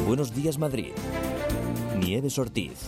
Buenos Días Madrid. Nieves Ortiz.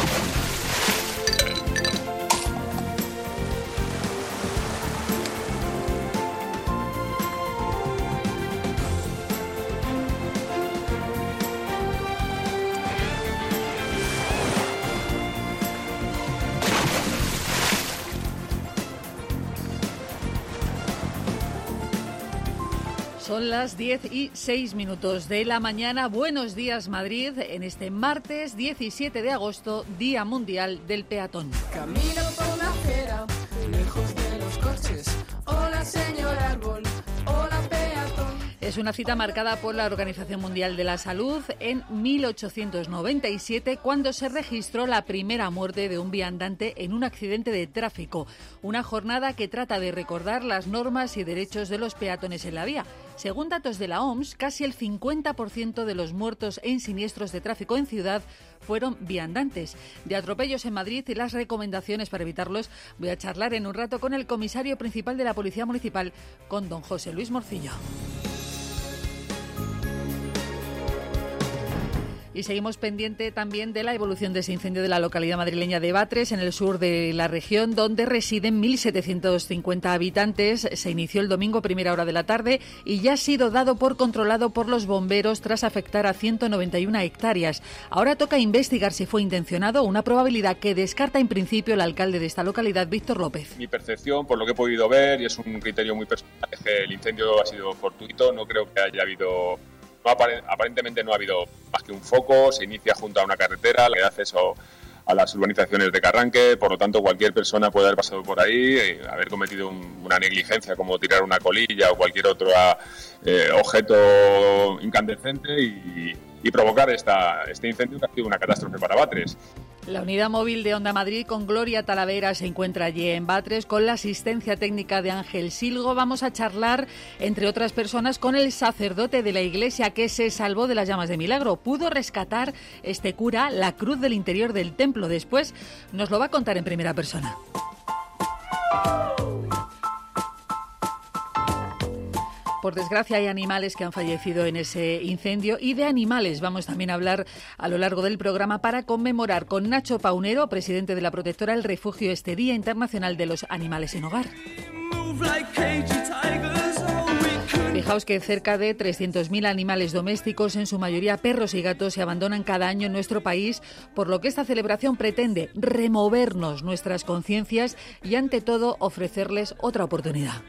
Son las 10:06 de la mañana. Buenos días, Madrid, en este martes 17 de agosto, Día Mundial del Peatón. Camino por la acera, lejos de los coches. Hola, señor árbol. Hola, peatón. Es una cita marcada por la Organización Mundial de la Salud en 1897, cuando se registró la primera muerte de un viandante en un accidente de tráfico. Una jornada que trata de recordar las normas y derechos de los peatones en la vía. Según datos de la OMS, casi el 50% de los muertos en siniestros de tráfico en ciudad fueron viandantes. De atropellos en Madrid y las recomendaciones para evitarlos, voy a charlar en un rato con el comisario principal de la Policía Municipal, con don José Luis Morcillo. Y seguimos pendiente también de la evolución de ese incendio de la localidad madrileña de Batres, en el sur de la región, donde residen 1.750 habitantes. Se inició el domingo a primera hora de la tarde y ya ha sido dado por controlado por los bomberos tras afectar a 191 hectáreas. Ahora toca investigar si fue intencionado, una probabilidad que descarta en principio el alcalde de esta localidad, Víctor López. Mi percepción, por lo que he podido ver, y es un criterio muy personal, es que el incendio ha sido fortuito. No creo que haya habido... Aparentemente no ha habido más que un foco, se inicia junto a una carretera, le da acceso a las urbanizaciones de Carranque, por lo tanto cualquier persona puede haber pasado por ahí, haber cometido una negligencia como tirar una colilla o cualquier otro objeto incandescente y provocar este incendio que ha sido una catástrofe para Batres. La unidad móvil de Onda Madrid con Gloria Talavera se encuentra allí en Batres con la asistencia técnica de Ángel Silgo. Vamos a charlar, entre otras personas, con el sacerdote de la iglesia que se salvó de las llamas de milagro. Pudo rescatar este cura la cruz del interior del templo. Después nos lo va a contar en primera persona. Por desgracia hay animales que han fallecido en ese incendio y de animales vamos también a hablar a lo largo del programa para conmemorar con Nacho Paunero, presidente de la Protectora El Refugio, este Día Internacional de los Animales en Hogar. Fijaos que cerca de 300.000 animales domésticos, en su mayoría perros y gatos, se abandonan cada año en nuestro país, por lo que esta celebración pretende removernos nuestras conciencias y, ante todo, ofrecerles otra oportunidad.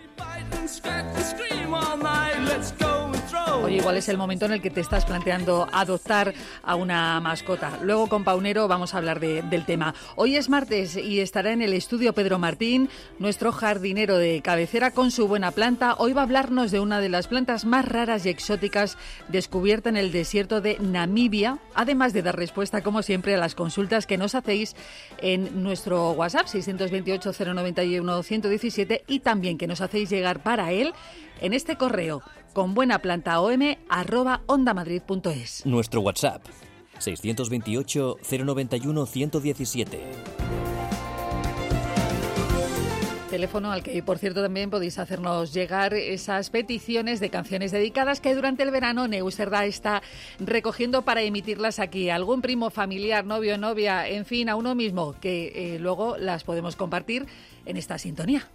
Oye, igual es el momento en el que te estás planteando adoptar a una mascota. Luego con Paunero vamos a hablar del tema. Hoy es martes y estará en el estudio Pedro Martín, nuestro jardinero de cabecera con su buena planta. Hoy va a hablarnos de una de las plantas más raras y exóticas descubierta en el desierto de Namibia, además de dar respuesta, como siempre, a las consultas que nos hacéis en nuestro WhatsApp 628 091 117 y también que nos hacéis llegar para él en este correo conbuenaplanta@ondamadrid.es. Nuestro WhatsApp 628 091 117. Teléfono al que, por cierto, también podéis hacernos llegar esas peticiones de canciones dedicadas que durante el verano Neusterda está recogiendo para emitirlas aquí. Algún primo, familiar, novio, novia, en fin, a uno mismo, que luego las podemos compartir en esta sintonía.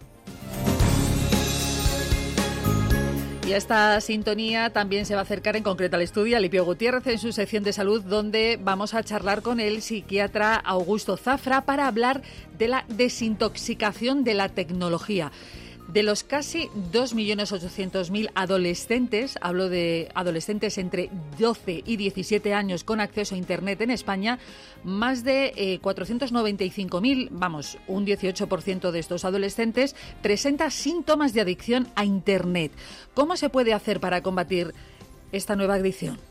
Y a esta sintonía también se va a acercar en concreto al estudio Alipio Gutiérrez en su sección de salud, donde vamos a charlar con el psiquiatra Augusto Zafra para hablar de la desintoxicación de la tecnología. De los casi 2.800.000 adolescentes, hablo de adolescentes entre 12 y 17 años con acceso a Internet en España, más de 495.000, vamos, un 18% de estos adolescentes presenta síntomas de adicción a Internet. ¿Cómo se puede hacer para combatir esta nueva adicción?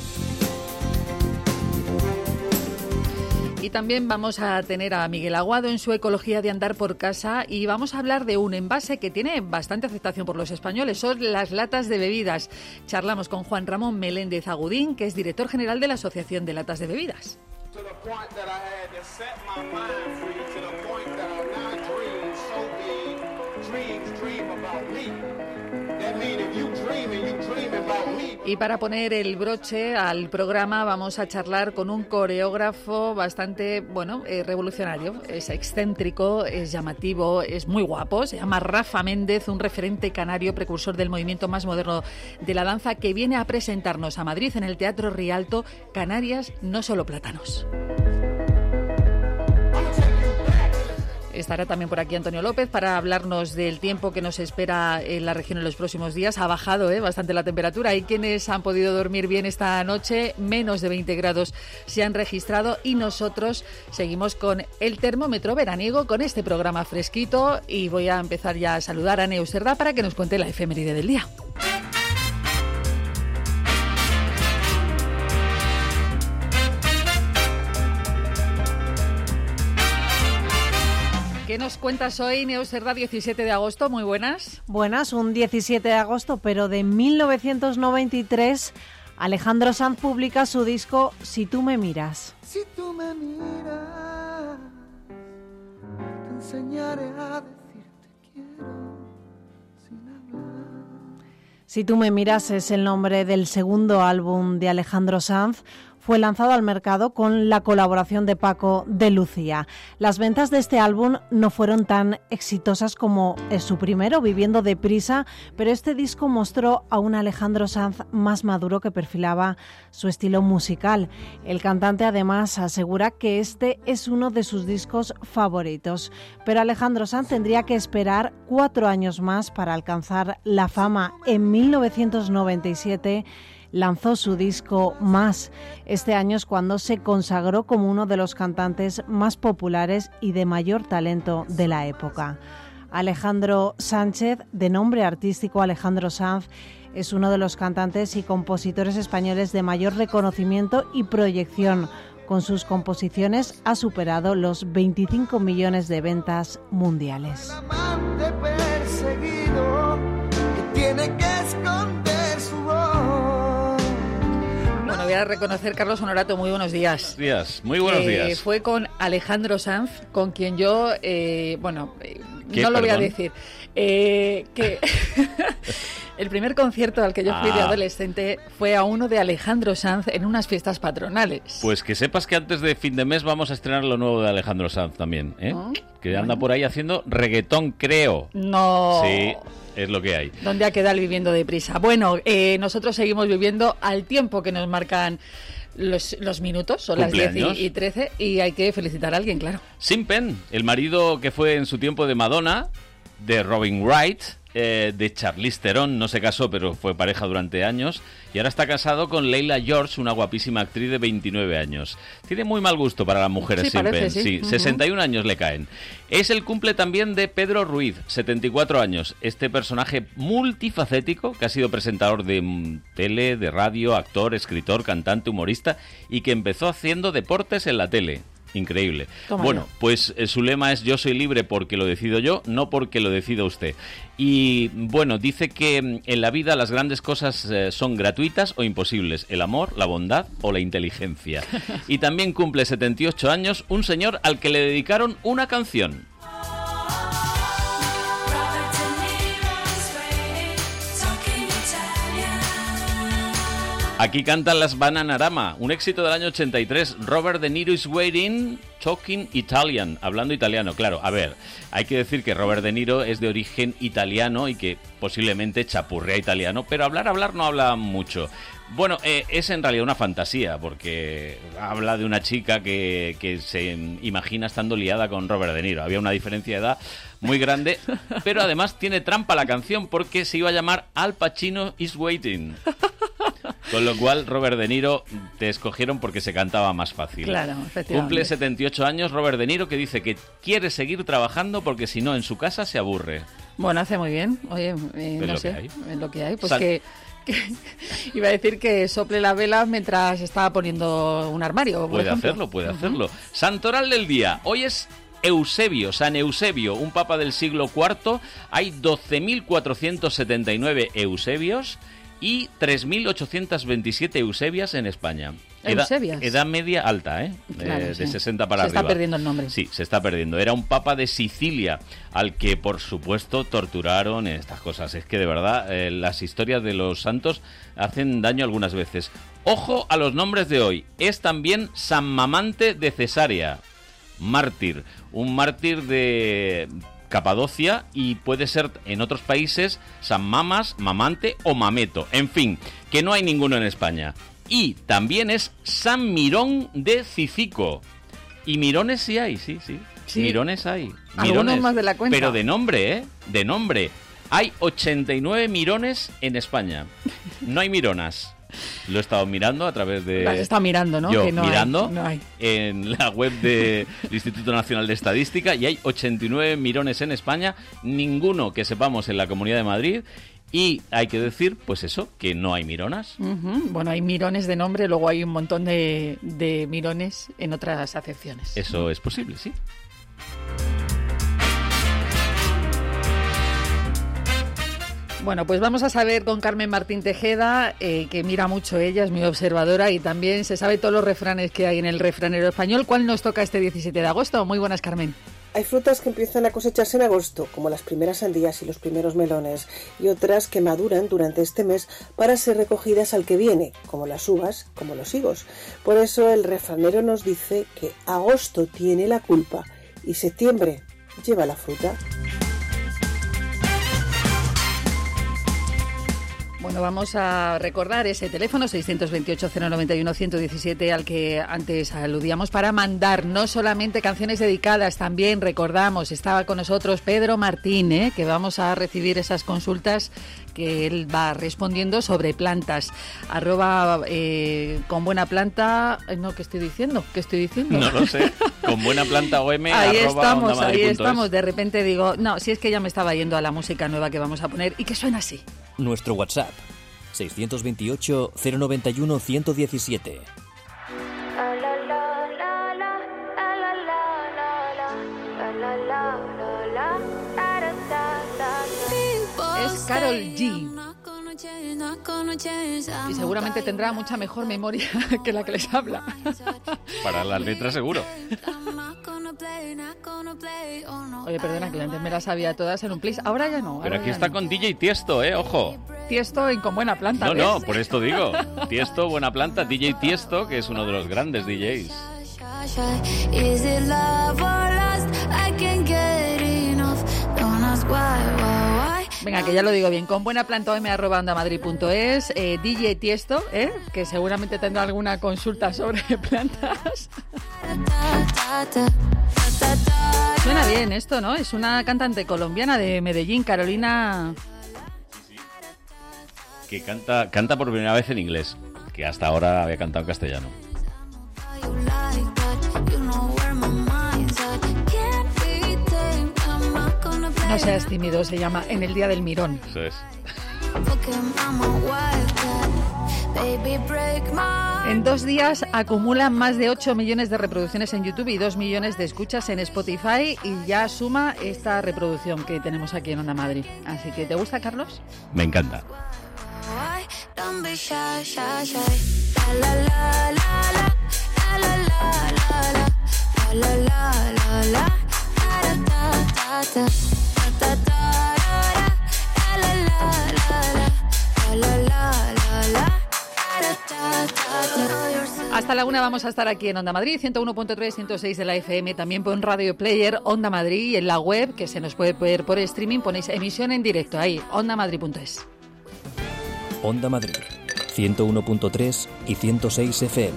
Y también vamos a tener a Miguel Aguado en su Ecología de Andar por Casa y vamos a hablar de un envase que tiene bastante aceptación por los españoles, son las latas de bebidas. Charlamos con Juan Ramón Meléndez Agudín, que es director general de la Asociación de Latas de Bebidas. Y para poner el broche al programa vamos a charlar con un coreógrafo bastante, revolucionario. Es excéntrico, es llamativo, es muy guapo. Se llama Rafa Méndez, un referente canario, precursor del movimiento más moderno de la danza, que viene a presentarnos a Madrid en el Teatro Rialto Canarias, no solo plátanos. Estará también por aquí Antonio López para hablarnos del tiempo que nos espera en la región en los próximos días. Ha bajado bastante la temperatura. Hay quienes han podido dormir bien esta noche. Menos de 20 grados se han registrado y nosotros seguimos con el termómetro veraniego, con este programa fresquito. Y voy a empezar ya a saludar a Neus Cerdá para que nos cuente la efeméride del día. ¿Qué nos cuentas hoy, Neus Cerdá, 17 de agosto? Muy buenas. Buenas, un 17 de agosto, pero de 1993, Alejandro Sanz publica su disco Si tú me miras. Si tú me miras, te enseñaré a decirte quiero sin hablar. Si tú me miras es el nombre del segundo álbum de Alejandro Sanz. Fue lanzado al mercado con la colaboración de Paco de Lucía. Las ventas de este álbum no fueron tan exitosas como su primero, Viviendo deprisa, pero este disco mostró a un Alejandro Sanz más maduro que perfilaba su estilo musical. El cantante además asegura que este es uno de sus discos favoritos. Pero Alejandro Sanz tendría que esperar 4 años más para alcanzar la fama. En 1997 lanzó su disco Más. Este año es cuando se consagró como uno de los cantantes más populares y de mayor talento de la época. Alejandro Sánchez, de nombre artístico Alejandro Sanz, es uno de los cantantes y compositores españoles de mayor reconocimiento y proyección. Con sus composiciones ha superado los 25 millones de ventas mundiales. El amante perseguido que tiene que esconder su voz. Bueno, voy a reconocer, Carlos Honorato, muy buenos días. Muy buenos días. Fue con Alejandro Sanz, con quien yo, no lo voy a decir, que el primer concierto al que yo fui de adolescente fue a uno de Alejandro Sanz en unas fiestas patronales. Pues que sepas que antes de fin de mes vamos a estrenar lo nuevo de Alejandro Sanz también, ¿eh? ¿No? Que anda por ahí haciendo reggaetón, creo. No. Sí, es lo que hay. ¿Dónde ha quedado el Viviendo deprisa? Bueno, nosotros seguimos viviendo al tiempo que nos marcan los minutos, son las 10:13, y hay que felicitar a alguien, claro. Sean Penn, el marido que fue en su tiempo de Madonna, de Robin Wright, de Charlize Theron, no se casó pero fue pareja durante años, y ahora está casado con Leila George, una guapísima actriz de 29 años. Tiene muy mal gusto para las mujeres, sí, Sean Penn. Sí. 61 años le caen. Es el cumple también de Pedro Ruiz, 74 años. Este personaje multifacético que ha sido presentador de tele, de radio, actor, escritor, cantante, humorista, y que empezó haciendo deportes en la tele. Increíble. Toma bueno, ya. pues su lema es: yo soy libre porque lo decido yo, no porque lo decida usted. Y bueno, dice que en la vida las grandes cosas son gratuitas o imposibles: el amor, la bondad o la inteligencia. Y también cumple 78 años un señor al que le dedicaron una canción. Aquí cantan las Bananarama, un éxito del año 83. Robert De Niro is waiting, talking Italian, hablando italiano. Claro, a ver, hay que decir que Robert De Niro es de origen italiano y que posiblemente chapurrea italiano, pero hablar no habla mucho. Bueno, es en realidad una fantasía, porque habla de una chica que se imagina estando liada con Robert De Niro. Había una diferencia de edad muy grande, pero además tiene trampa la canción porque se iba a llamar Al Pacino is waiting. Con lo cual, Robert De Niro te escogieron porque se cantaba más fácil. Claro, efectivamente. Cumple 78 años Robert De Niro, que dice que quiere seguir trabajando porque si no en su casa se aburre. Bueno, hace muy bien. Oye, no sé, es lo que hay. Pues que iba a decir que sople la vela mientras estaba poniendo un armario. Puede hacerlo. Santoral del día. Hoy es Eusebio, San Eusebio, un papa del siglo IV. Hay 12.479 Eusebios. y 3.827 eusebias en España. ¿Eusebias? Edad media alta, ¿eh? Claro, de sí. 60 para arriba. Se está perdiendo el nombre. Sí, se está perdiendo. Era un papa de Sicilia al que, por supuesto, torturaron estas cosas. Es que, de verdad, las historias de los santos hacen daño algunas veces. Ojo a los nombres de hoy. Es también San Mamante de Cesarea, mártir. Un mártir de Capadocia, y puede ser en otros países San Mamas, Mamante o Mameto. En fin, que no hay ninguno en España. Y también es San Mirón de Cicico. Y mirones sí hay, sí. Mirones hay. Algunos más de la cuenta. Pero de nombre, ¿eh? De nombre. Hay 89 mirones en España. No hay mironas. Lo he estado mirando a través de... Las está mirando, ¿no? Yo Que no mirando hay, no hay. en la web del Instituto Nacional de Estadística, y hay 89 mirones en España, ninguno que sepamos en la Comunidad de Madrid. Y hay que decir, pues eso, que no hay mironas. Bueno, hay mirones de nombre, luego hay un montón de mirones en otras acepciones. Eso es posible, sí. Bueno, pues vamos a saber con Carmen Martín Tejeda, que mira mucho ella, es muy observadora y también se sabe todos los refranes que hay en el refranero español. ¿Cuál nos toca este 17 de agosto? Muy buenas, Carmen. Hay frutas que empiezan a cosecharse en agosto, como las primeras sandías y los primeros melones, y otras que maduran durante este mes para ser recogidas al que viene, como las uvas, como los higos. Por eso el refranero nos dice que agosto tiene la culpa y septiembre lleva la fruta. Bueno, vamos a recordar ese teléfono 628-091-117 al que antes aludíamos para mandar no solamente canciones dedicadas, también recordamos, estaba con nosotros Pedro Martín, que vamos a recibir esas consultas que él va respondiendo sobre plantas. @ con buena planta, no, ¿qué estoy diciendo? No lo sé. Con buena planta OM. Ahí estamos. De repente digo, no, si es que ya me estaba yendo a la música nueva que vamos a poner y que suena así. Nuestro WhatsApp, 628 091 117. Es Karol G. Y seguramente tendrá mucha mejor memoria que la que les habla. Para las letras seguro. Oye, perdona, que antes me las sabía todas en un plis. Ahora ya no. Pero aquí ya está no. con DJ Tiesto, ojo. Tiesto y con buena planta. No, ¿ves? no, por esto digo. Tiesto, buena planta. DJ Tiesto, que es uno de los grandes DJs. Venga, que ya lo digo bien. Con buena planta @ondamadrid.es. DJ Tiesto, que seguramente tendrá alguna consulta sobre plantas. Suena bien esto, ¿no? Es una cantante colombiana de Medellín, Carolina. Que canta por primera vez en inglés, que hasta ahora había cantado en castellano. No seas tímido, se llama En el Día del Mirón. Eso es. En 2 días acumulan más de 8 millones de reproducciones en YouTube y 2 millones de escuchas en Spotify, y ya suma esta reproducción que tenemos aquí en Onda Madrid. Así que, ¿te gusta, Carlos? Me encanta. Hasta la 1 vamos a estar aquí en Onda Madrid, 101.3, 106 de la FM, también por Radio Player, Onda Madrid, y en la web, que se nos puede ver por streaming, ponéis emisión en directo ahí, ondamadrid.es. Onda Madrid, 101.3 y 106 FM.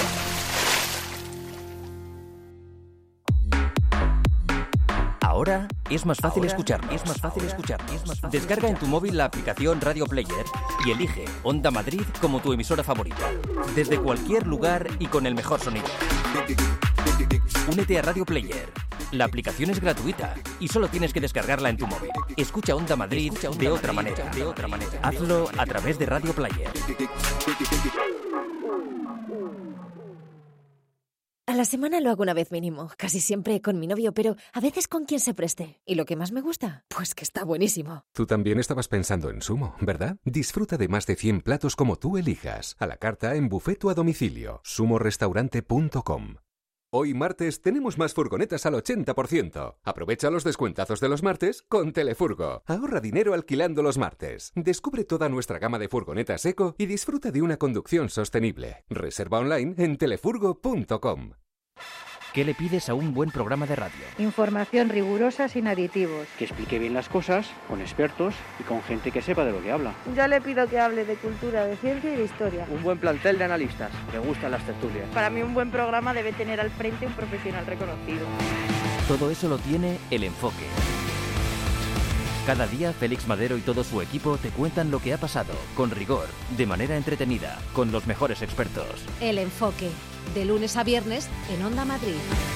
Ahora es más fácil escucharnos. Descarga en tu móvil la aplicación Radio Player y elige Onda Madrid como tu emisora favorita. Desde cualquier lugar y con el mejor sonido. Únete a Radio Player. La aplicación es gratuita y solo tienes que descargarla en tu móvil. Escucha Onda Madrid de otra manera. Hazlo a través de Radio Player. A la semana lo hago una vez mínimo, casi siempre con mi novio, pero a veces con quien se preste. ¿Y lo que más me gusta? Pues que está buenísimo. Tú también estabas pensando en Sumo, ¿verdad? Disfruta de más de 100 platos como tú elijas, a la carta, en buffet o a domicilio. sumorestaurante.com. Hoy martes tenemos más furgonetas al 80%. Aprovecha los descuentazos de los martes con Telefurgo. Ahorra dinero alquilando los martes. Descubre toda nuestra gama de furgonetas eco y disfruta de una conducción sostenible. Reserva online en telefurgo.com. ¿Qué le pides a un buen programa de radio? Información rigurosa sin aditivos. Que explique bien las cosas, con expertos y con gente que sepa de lo que habla. Yo le pido que hable de cultura, de ciencia y de historia. Un buen plantel de analistas, me gustan las tertulias. Para mí un buen programa debe tener al frente un profesional reconocido. Todo eso lo tiene El Enfoque. Cada día Félix Madero y todo su equipo te cuentan lo que ha pasado, con rigor, de manera entretenida, con los mejores expertos. El Enfoque, de lunes a viernes en Onda Madrid.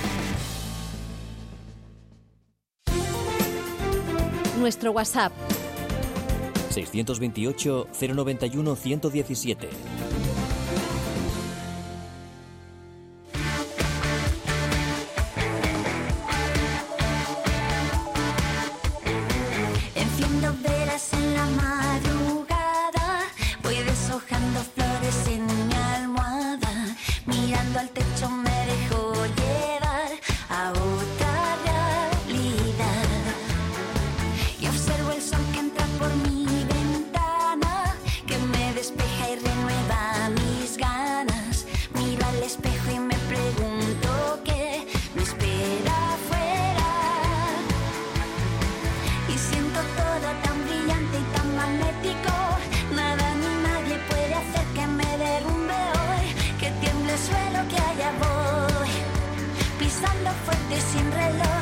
Nuestro WhatsApp 628 091 117. Enciendo velas en la madrugada, voy deshojando flores en mi almohada, mirando al techo me dejo llevar a otra realidad y observo el sol que entra por mi ventana, que me despeja y renueva mis ganas. Miro al espejo y me pregunto qué me espera afuera. Y siento todo tan brillante y tan magnético. Nada ni nadie puede hacer que me derrumbe hoy. Que tiemble el suelo, que allá voy, pisando fuerte sin reloj.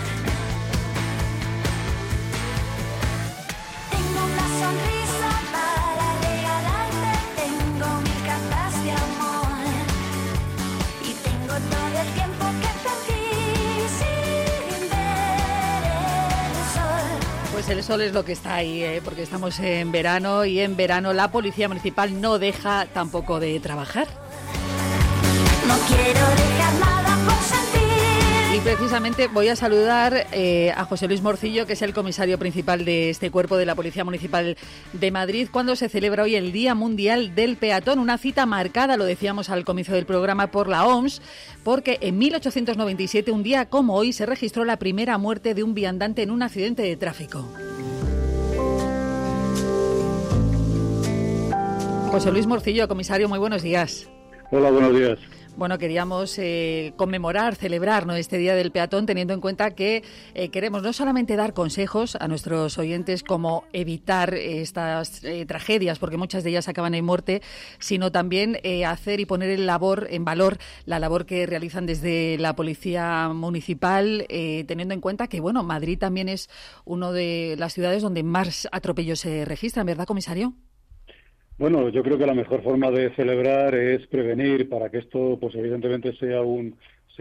Tengo una sonrisa para regalarte. Tengo 1000 cartas de amor. Y tengo todo el tiempo que perdí sin ver el sol. Pues el sol es lo que está ahí, porque estamos en verano y en verano la Policía Municipal no deja tampoco de trabajar. No quiero dejar nada por sentir. Y precisamente voy a saludar a José Luis Morcillo, que es el comisario principal de este cuerpo de la Policía Municipal de Madrid, cuando se celebra hoy el Día Mundial del Peatón, una cita marcada, lo decíamos al comienzo del programa, por la OMS, porque en 1897, un día como hoy, se registró la primera muerte de un viandante en un accidente de tráfico. José Luis Morcillo, comisario, muy buenos días. Hola, buenos días. Bueno, queríamos conmemorar, celebrar, ¿no?, este Día del Peatón, teniendo en cuenta que queremos no solamente dar consejos a nuestros oyentes como evitar estas tragedias, porque muchas de ellas acaban en muerte, sino también hacer y poner en valor la labor que realizan desde la Policía Municipal, teniendo en cuenta que, bueno, Madrid también es una de las ciudades donde más atropellos se registran, ¿verdad, comisario? Bueno, yo creo que la mejor forma de celebrar es prevenir para que esto, pues evidentemente sea un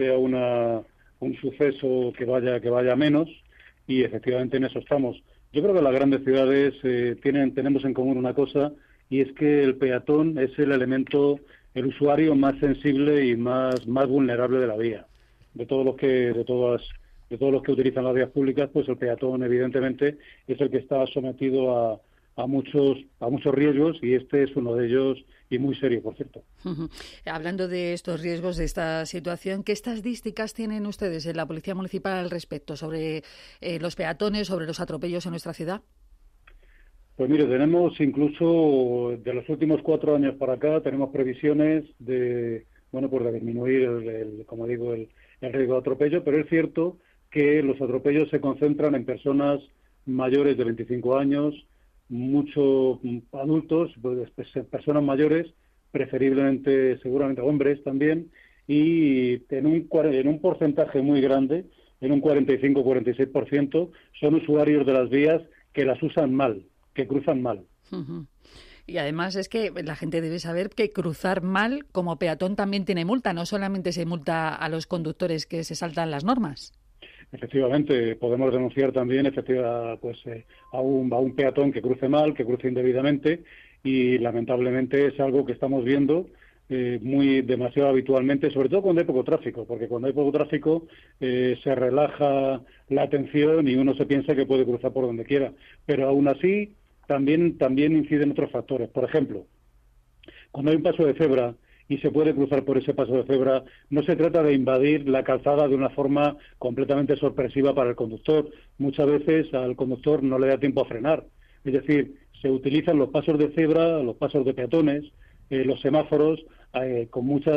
suceso que vaya menos, y efectivamente en eso estamos. Yo creo que las grandes ciudades tenemos en común una cosa, y es que el peatón es el elemento, el usuario más sensible y más vulnerable de la vía. De todos los que utilizan las vías públicas, pues el peatón evidentemente es el que está sometido a muchos riesgos, y este es uno de ellos, y muy serio, por cierto. Hablando de estos riesgos, de esta situación, ¿qué estadísticas tienen ustedes en la Policía Municipal al respecto sobre los peatones, sobre los atropellos en nuestra ciudad? Pues mire, tenemos incluso de los últimos 4 años para acá, tenemos previsiones de disminuir el riesgo de atropello, pero es cierto que los atropellos se concentran en personas mayores de 25 años, muchos adultos, pues, personas mayores, preferiblemente, seguramente hombres también, y en un porcentaje muy grande, en un 45-46%, son usuarios de las vías que las usan mal, que cruzan mal. Y además es que la gente debe saber que cruzar mal como peatón también tiene multa, no solamente se multa a los conductores que se saltan las normas. Efectivamente, podemos denunciar también a un peatón que cruce mal, que cruce indebidamente, y lamentablemente es algo que estamos viendo muy demasiado habitualmente, sobre todo cuando hay poco tráfico, porque cuando hay poco tráfico se relaja la atención y uno se piensa que puede cruzar por donde quiera. Pero aún así también inciden otros factores. Por ejemplo, cuando hay un paso de cebra y se puede cruzar por ese paso de cebra, no se trata de invadir la calzada de una forma completamente sorpresiva para el conductor. Muchas veces al conductor no le da tiempo a frenar. Es decir, se utilizan los pasos de cebra, los pasos de peatones, los semáforos, en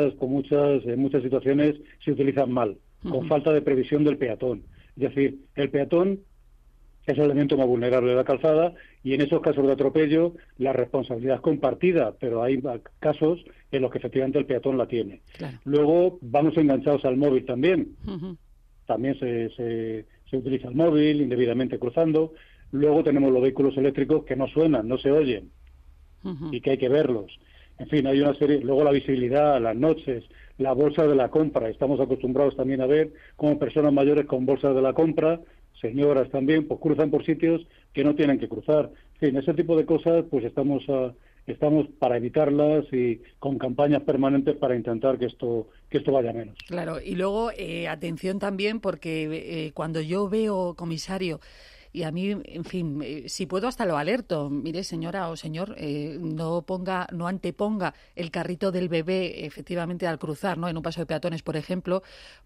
muchas situaciones se utilizan mal, con falta de previsión del peatón. Es decir, el peatón es el elemento más vulnerable de la calzada y en esos casos de atropello la responsabilidad es compartida, pero hay casos en los que efectivamente el peatón la tiene. Claro. Luego vamos enganchados al móvil también. También se utiliza el móvil indebidamente cruzando. Luego tenemos los vehículos eléctricos que no suenan, no se oyen y que hay que verlos. En fin, hay una serie. Luego la visibilidad, las noches, la bolsa de la compra. Estamos acostumbrados también a ver cómo personas mayores con bolsas de la compra, señoras también, pues cruzan por sitios que no tienen que cruzar. En fin, ese tipo de cosas, pues estamos para evitarlas y con campañas permanentes para intentar que esto vaya menos. Claro, y luego atención también porque cuando yo veo, comisario, y a mí, en fin, si puedo hasta lo alerto. Mire, señora o señor, no anteponga el carrito del bebé efectivamente al cruzar, ¿no? En un paso de peatones, por ejemplo,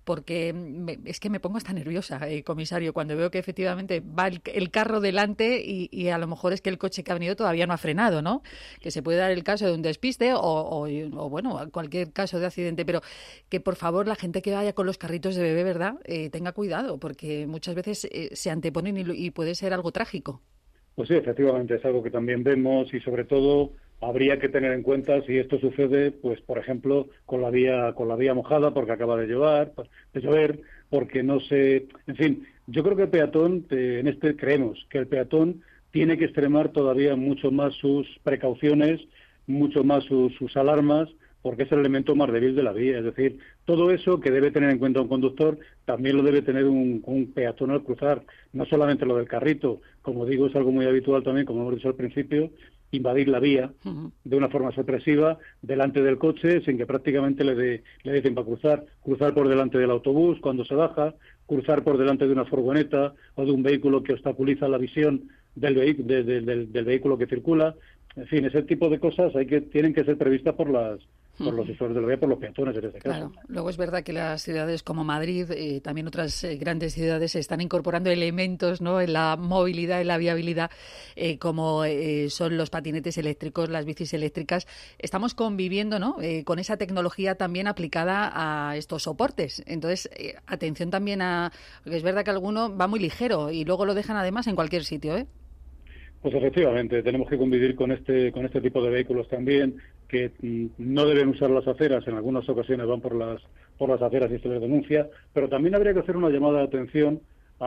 porque es que me pongo hasta nerviosa, comisario, cuando veo que efectivamente va el carro delante y a lo mejor es que el coche que ha venido todavía no ha frenado, ¿no? Que se puede dar el caso de un despiste o bueno, cualquier caso de accidente, pero que por favor la gente que vaya con los carritos de bebé, ¿verdad? Tenga cuidado, porque muchas veces se anteponen y puede ser algo trágico. Pues sí, efectivamente, es algo que también vemos y sobre todo habría que tener en cuenta si esto sucede, pues por ejemplo, con la vía mojada porque acaba de llover, porque no sé, en fin, yo creo que el peatón, creemos que el peatón tiene que extremar todavía mucho más sus precauciones, mucho más sus alarmas, porque es el elemento más débil de la vía. Es decir, todo eso que debe tener en cuenta un conductor también lo debe tener un peatón al cruzar. No solamente lo del carrito, como digo, es algo muy habitual también, como hemos dicho al principio, invadir la vía de una forma sorpresiva delante del coche sin que prácticamente le dé tiempo a cruzar por delante del autobús cuando se baja, cruzar por delante de una furgoneta o de un vehículo que obstaculiza la visión del vehículo que circula. En fin, ese tipo de cosas tienen que ser previstas por los usuarios de la vía, por los peatones en este caso. Claro. Luego es verdad que las ciudades como Madrid, también otras grandes ciudades, están incorporando elementos, ¿no?, en la movilidad, en la viabilidad, como son los patinetes eléctricos, las bicis eléctricas. Estamos conviviendo, ¿no?, con esa tecnología también aplicada a estos soportes. Entonces, atención también porque es verdad que alguno va muy ligero y luego lo dejan además en cualquier sitio, ¿eh? Pues efectivamente, tenemos que convivir con este tipo de vehículos también, que no deben usar las aceras, en algunas ocasiones van por las aceras y se les denuncia, pero también habría que hacer una llamada de atención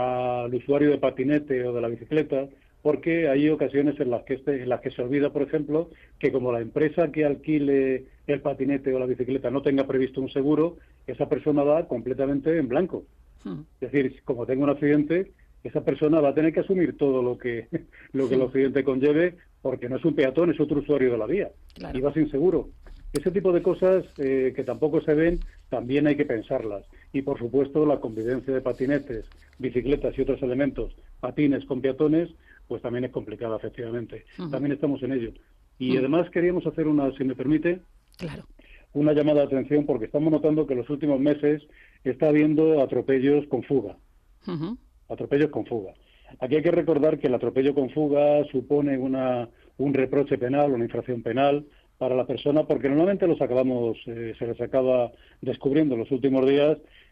al usuario de patinete o de la bicicleta, porque hay ocasiones en las que se olvida, por ejemplo, que como la empresa que alquile el patinete o la bicicleta no tenga previsto un seguro, esa persona va completamente en blanco. Es decir, como tenga un accidente, esa persona va a tener que asumir todo lo que el accidente conlleve, porque no es un peatón, es otro usuario de la vía, y va sin seguro. Ese tipo de cosas que tampoco se ven, también hay que pensarlas. Y, por supuesto, la convivencia de patinetes, bicicletas y otros elementos, patines con peatones, pues también es complicada, efectivamente. También estamos en ello. Y además queríamos hacer si me permite, una llamada de atención, porque estamos notando que en los últimos meses está habiendo atropellos con fuga. Atropellos con fuga. Aquí hay que recordar que el atropello con fuga supone un reproche penal, una infracción penal para la persona, porque normalmente se les acaba descubriendo en los últimos días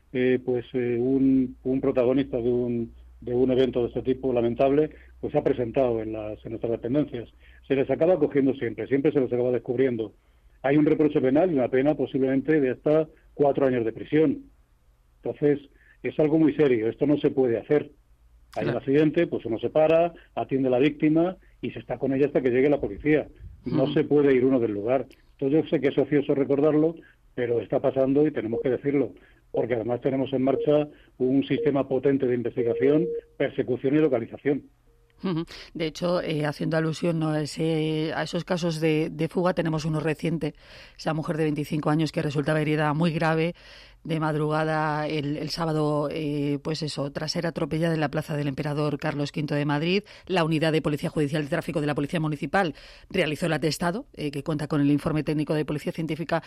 un protagonista de un evento de este tipo lamentable, pues se ha presentado en nuestras dependencias. Se les acaba cogiendo siempre se les acaba descubriendo. Hay un reproche penal y una pena posiblemente de hasta 4 años de prisión. Entonces, es algo muy serio, esto no se puede hacer. Hay un accidente, pues uno se para, atiende a la víctima y se está con ella hasta que llegue la policía. No se puede ir uno del lugar. Entonces yo sé que es ocioso recordarlo, pero está pasando y tenemos que decirlo, porque además tenemos en marcha un sistema potente de investigación, persecución y localización. De hecho, haciendo alusión, ¿no?, a esos casos de fuga, tenemos uno reciente, esa mujer de 25 años que resultaba herida muy grave de madrugada el sábado, pues eso, tras ser atropellada en la Plaza del Emperador Carlos V de Madrid. La Unidad de Policía Judicial de Tráfico de la Policía Municipal realizó el atestado, que cuenta con el informe técnico de Policía Científica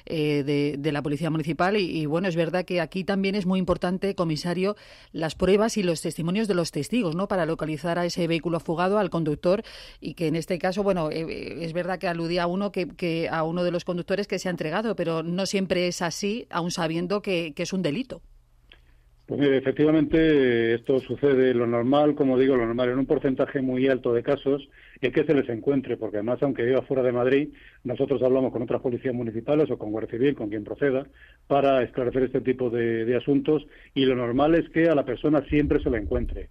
de la Policía Municipal. Y bueno, es verdad que aquí también es muy importante, comisario, las pruebas y los testimonios de los testigos, ¿no?, para localizar a ese vehículo fugado, al conductor, y que en este caso, bueno, es verdad que aludía a uno a uno de los conductores que se ha entregado, pero no siempre es así, aún sabiendo que es un delito. Pues mire, efectivamente esto sucede. Lo normal, como digo, lo normal en un porcentaje muy alto de casos es que se les encuentre, porque además, aunque viva fuera de Madrid, nosotros hablamos con otras policías municipales o con Guardia Civil, con quien proceda, para esclarecer este tipo de asuntos, y lo normal es que a la persona siempre se la encuentre.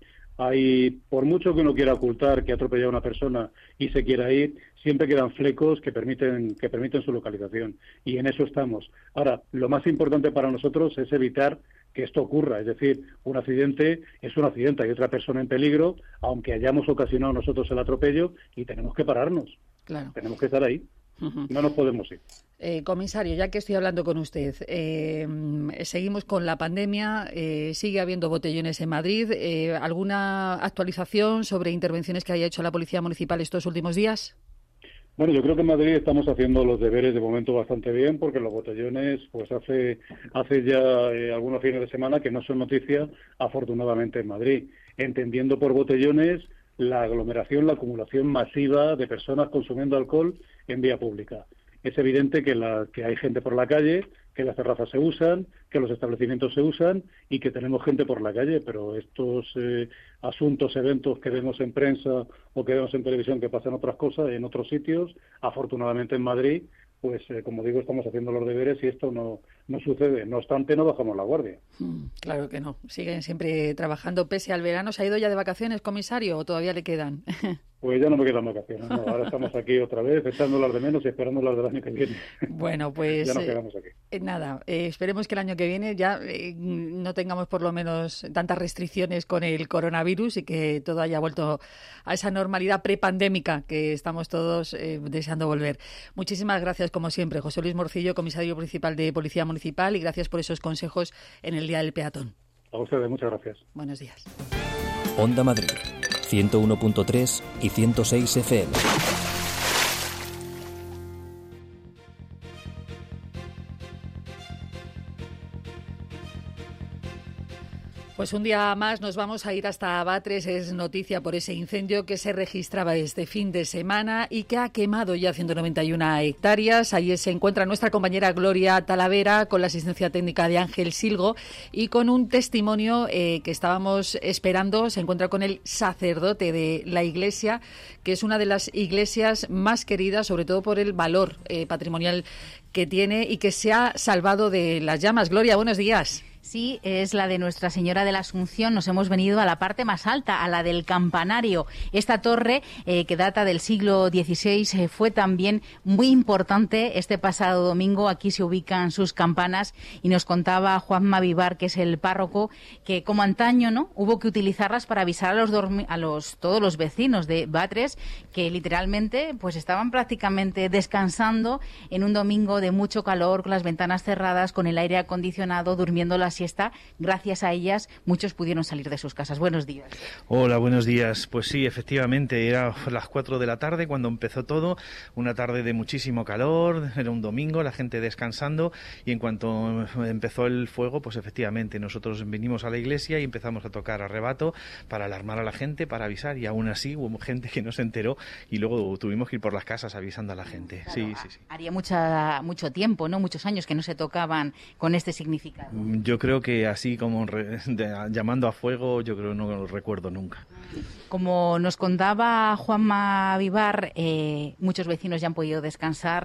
Por mucho que uno quiera ocultar que ha atropellado a una persona y se quiera ir, siempre quedan flecos que permiten su localización, y en eso estamos. Ahora, lo más importante para nosotros es evitar que esto ocurra, es decir, un accidente es un accidente, hay otra persona en peligro, aunque hayamos ocasionado nosotros el atropello, y tenemos que pararnos, claro, tenemos que estar ahí. No nos podemos ir. Comisario, ya que estoy hablando con usted, seguimos con la pandemia, sigue habiendo botellones en Madrid. ¿Alguna actualización sobre intervenciones que haya hecho la Policía Municipal estos últimos días? Bueno, yo creo que en Madrid estamos haciendo los deberes de momento bastante bien, porque los botellones, pues hace ya algunos fines de semana que no son noticia, afortunadamente, en Madrid. Entendiendo por botellones la aglomeración, la acumulación masiva de personas consumiendo alcohol en vía pública. Es evidente que hay gente por la calle, que las terrazas se usan, que los establecimientos se usan y que tenemos gente por la calle, pero estos asuntos, eventos que vemos en prensa o que vemos en televisión que pasan otras cosas en otros sitios, afortunadamente en Madrid, pues como digo, estamos haciendo los deberes y esto no sucede. No obstante, no bajamos la guardia. Claro que no. Siguen siempre trabajando pese al verano. ¿Se ha ido ya de vacaciones, comisario, o todavía le quedan? Pues ya no me quedan vacaciones, no. Ahora estamos aquí otra vez, echándolas de menos y esperando las del año que viene. Bueno, pues ya nos quedamos aquí. Nada, esperemos que el año que viene ya no tengamos por lo menos tantas restricciones con el coronavirus y que todo haya vuelto a esa normalidad prepandémica que estamos todos deseando volver. Muchísimas gracias, como siempre, José Luis Morcillo, comisario principal de Policía Municipal, y gracias por esos consejos en el Día del Peatón. A ustedes, muchas gracias. Buenos días. Onda Madrid, 101.3 y 106 FM. Pues un día más nos vamos a ir hasta Batres. Es noticia por ese incendio que se registraba este fin de semana y que ha quemado ya 191 hectáreas. Allí se encuentra nuestra compañera Gloria Talavera con la asistencia técnica de Ángel Silgo y con un testimonio que estábamos esperando. Se encuentra con el sacerdote de la iglesia, que es una de las iglesias más queridas, sobre todo por el valor patrimonial que tiene y que se ha salvado de las llamas. Gloria, buenos días. Sí, es la de Nuestra Señora de la Asunción. Nos hemos venido a la parte más alta, a la del campanario. Esta torre, que data del siglo XVI, fue también muy importante. Este pasado domingo aquí se ubican sus campanas y nos contaba Juanma Vivar, que es el párroco, que como antaño, ¿no?, hubo que utilizarlas para avisar a todos los vecinos de Batres, que literalmente pues estaban prácticamente descansando en un domingo de mucho calor, con las ventanas cerradas, con el aire acondicionado, durmiendo la siesta. Gracias a ellas muchos pudieron salir de sus casas. Buenos días. Hola, buenos días. Pues sí, efectivamente, era las 4 de la tarde cuando empezó todo, una tarde de muchísimo calor, era un domingo, la gente descansando, y en cuanto empezó el fuego, pues efectivamente nosotros vinimos a la iglesia y empezamos a tocar a rebato para alarmar a la gente, para avisar, y aún así hubo gente que no se enteró y luego tuvimos que ir por las casas avisando a la gente. Claro, sí. Haría mucho tiempo, ¿no?, muchos años que no se tocaban con este significado. Yo creo que así como llamando a fuego, yo creo que no lo recuerdo nunca. Como nos contaba Juanma Vivar, muchos vecinos ya han podido descansar.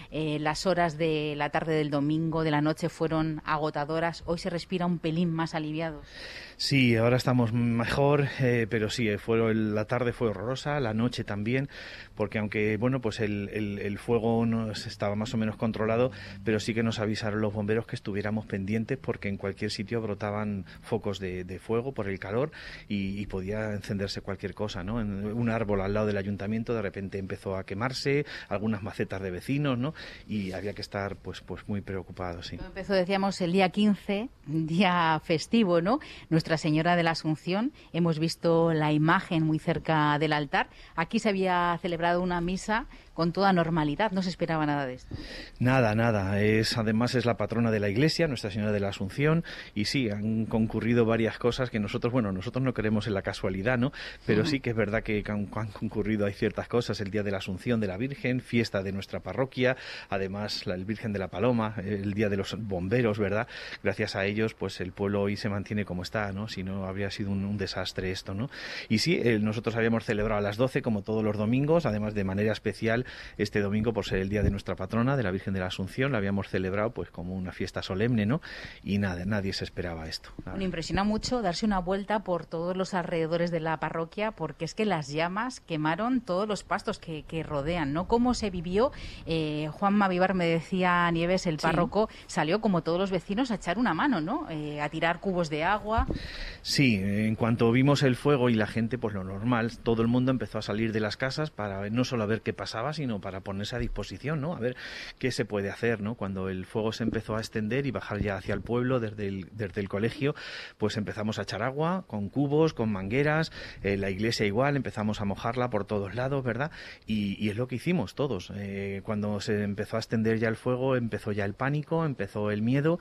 las horas de la tarde del domingo, de la noche, fueron agotadoras. Hoy se respira un pelín más aliviado. Sí, ahora estamos mejor, pero sí, la tarde fue horrorosa, la noche también, porque aunque bueno, pues el fuego estaba más o menos controlado, pero sí que nos avisaron los bomberos que estuviéramos pendientes porque en cualquier sitio brotaban focos de fuego por el calor y podía encenderse cualquier cosa, ¿no? Un árbol al lado del ayuntamiento de repente empezó a quemarse, algunas macetas de vecinos, ¿no? Y había que estar pues muy preocupados, sí. Empezó, decíamos, el día 15, día festivo, ¿no? Nuestra Señora de la Asunción, hemos visto la imagen muy cerca del altar. Aquí se había celebrado una misa con toda normalidad, no se esperaba nada de esto. Nada. Además es la patrona de la Iglesia, Nuestra Señora de la Asunción, y sí, han concurrido varias cosas que nosotros no creemos en la casualidad, ¿no? Pero sí que es verdad que han concurrido, hay ciertas cosas, el Día de la Asunción de la Virgen, fiesta de nuestra parroquia, además el Virgen de la Paloma, el Día de los Bomberos, ¿verdad? Gracias a ellos, pues el pueblo hoy se mantiene como está, ¿no? Si no, habría sido un desastre esto, ¿no? Y sí, nosotros habíamos celebrado a las 12, como todos los domingos, además de manera especial este domingo por ser el día de nuestra patrona, de la Virgen de la Asunción, la habíamos celebrado pues como una fiesta solemne, ¿no? Y nadie se esperaba esto. Me impresiona mucho darse una vuelta por todos los alrededores de la parroquia, porque es que las llamas quemaron todos los pastos que rodean, ¿no? ¿Cómo se vivió? Juanma Vivar, me decía Nieves, el párroco, salió como todos los vecinos a echar una mano, ¿no? A tirar cubos de agua. Sí, en cuanto vimos el fuego y la gente, pues lo normal, todo el mundo empezó a salir de las casas para no solo a ver qué pasaba, sino para ponerse a disposición, ¿no? A ver qué se puede hacer, ¿no? Cuando el fuego se empezó a extender y bajar ya hacia el pueblo desde el colegio, pues empezamos a echar agua con cubos, con mangueras, la iglesia igual, empezamos a mojarla por todos lados, ¿verdad? Y es lo que hicimos todos. Cuando se empezó a extender ya el fuego, empezó ya el pánico, empezó el miedo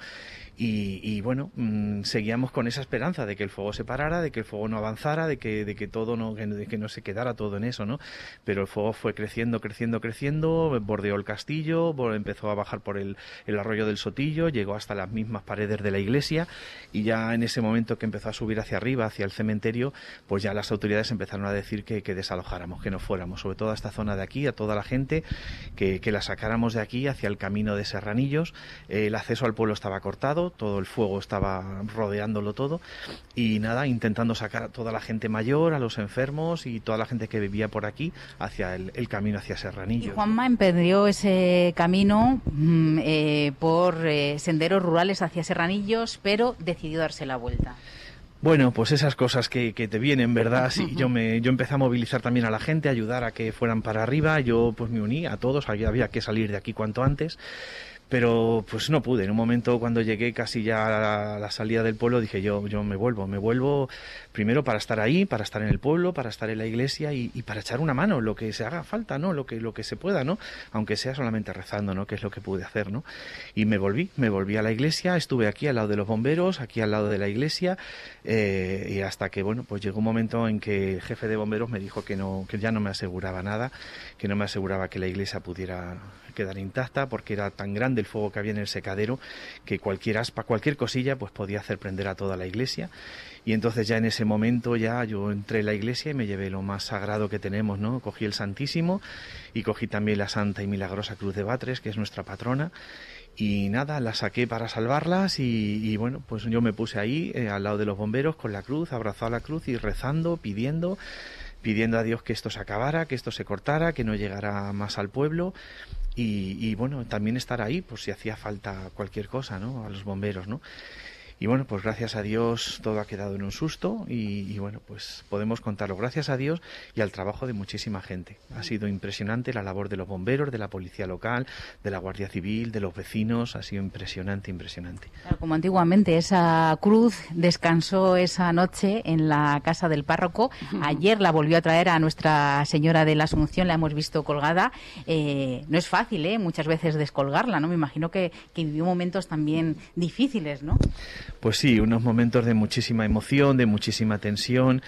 y bueno, seguíamos con esa esperanza de que el fuego se parara, de que el fuego no avanzara, de que todo de que no se quedara todo en eso, ¿no? Pero el fuego fue creciendo, bordeó el castillo, empezó a bajar por el arroyo del Sotillo, llegó hasta las mismas paredes de la iglesia y ya en ese momento que empezó a subir hacia arriba, hacia el cementerio, pues ya las autoridades empezaron a decir que desalojáramos, que no fuéramos, sobre todo a esta zona de aquí, a toda la gente, que la sacáramos de aquí hacia el camino de Serranillos. El acceso al pueblo estaba cortado, todo el fuego estaba rodeándolo todo y nada, intentando sacar a toda la gente mayor, a los enfermos y toda la gente que vivía por aquí hacia el camino hacia Serranillos. Y Juanma emprendió ese camino por senderos rurales hacia Serranillos, pero decidió darse la vuelta. Bueno, pues esas cosas que te vienen, ¿verdad? Sí, yo empecé a movilizar también a la gente, a ayudar a que fueran para arriba. Yo pues me uní a todos, había que salir de aquí cuanto antes. Pero pues no pude. En un momento cuando llegué casi ya a la salida del pueblo dije yo me vuelvo primero para estar ahí, para estar en el pueblo, para estar en la iglesia y para echar una mano, lo que se haga falta, ¿no? Lo que se pueda, ¿no? Aunque sea solamente rezando, ¿no? Que es lo que pude hacer, ¿no? Y me volví a la iglesia, estuve aquí al lado de los bomberos, aquí al lado de la iglesia y hasta que, bueno, pues llegó un momento en que el jefe de bomberos me dijo que ya no me aseguraba nada, que no me aseguraba que la iglesia pudiera quedar intacta porque era tan grande el fuego que había en el secadero que cualquier aspa, cualquier cosilla pues podía hacer prender a toda la iglesia. Y entonces ya en ese momento ya yo entré en la iglesia y me llevé lo más sagrado que tenemos, ¿no? Cogí el Santísimo y cogí también la Santa y Milagrosa Cruz de Batres, que es nuestra patrona. Y nada, la saqué para salvarlas y bueno, pues yo me puse ahí al lado de los bomberos con la cruz, abrazado a la cruz y rezando, pidiendo a Dios que esto se acabara, que esto se cortara, que no llegara más al pueblo. Y bueno, también estar ahí por si hacía falta cualquier cosa, ¿no? A los bomberos, ¿no? Y bueno, pues gracias a Dios todo ha quedado en un susto y bueno, pues podemos contarlo gracias a Dios y al trabajo de muchísima gente. Ha sido impresionante la labor de los bomberos, de la policía local, de la Guardia Civil, de los vecinos, ha sido impresionante. Claro, como antiguamente, esa cruz descansó esa noche en la casa del párroco. Ayer la volvió a traer a Nuestra Señora de la Asunción, la hemos visto colgada. No es fácil, muchas veces descolgarla, ¿no? Me imagino que vivió momentos también difíciles, ¿no? Pues sí, unos momentos de muchísima emoción, de muchísima tensión.